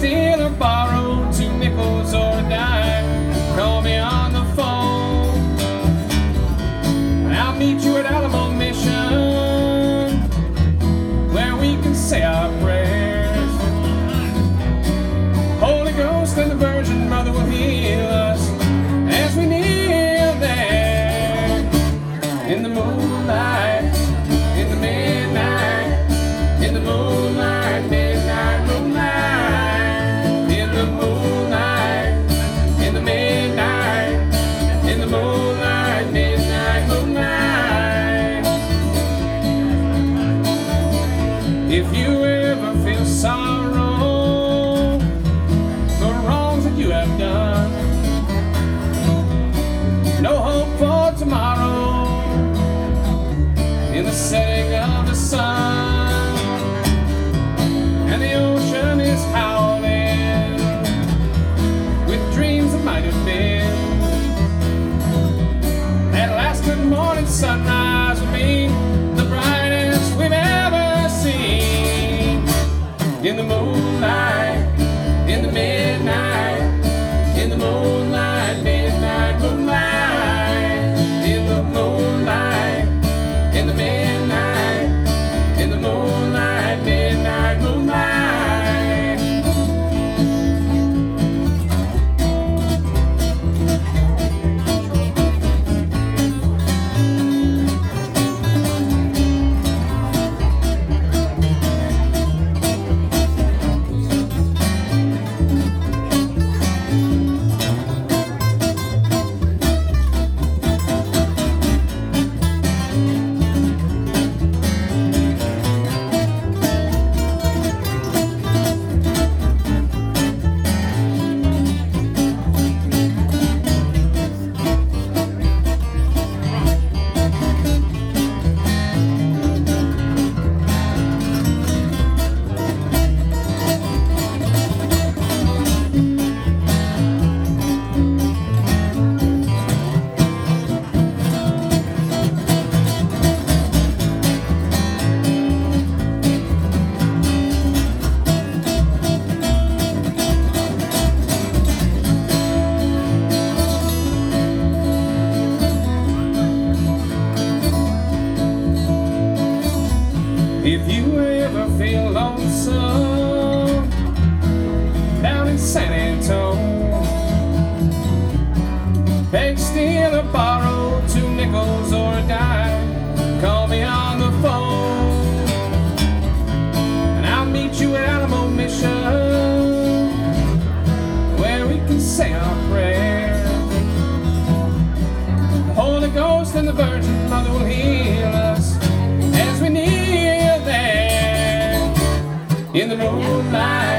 steal or borrow 2 nickels or a dime, call me on the phone, and I'll meet you at Alamo Mission, where we can say our prayers. Holy Ghost and the Virgin Mother will heal us as we kneel there in the moonlight, in the midnight, in the moonlight, midnight moonlight, in the moonlight, in the midnight, in the moonlight, midnight moonlight. If you ever feel sorrow for wrongs that you have done, no hope for tomorrow in the setting of the sun, and the ocean is howling with dreams that might have been. That last good morning sunrise will be the brightest we've ever seen. In the moonlight, in the midnight, in the moonlight, midnight moonlight, in the moonlight, in the midnight, in the moonlight, midnight moonlight. If you ever feel lonesome down in San Antonio, beg, steal or borrow 2 nickels or a dime, call me on the phone, and I'll meet you at Alamo Mission, where we can say our prayers. The Holy Ghost and the Virgin Mother will heal us as we kneel there in the moonlight.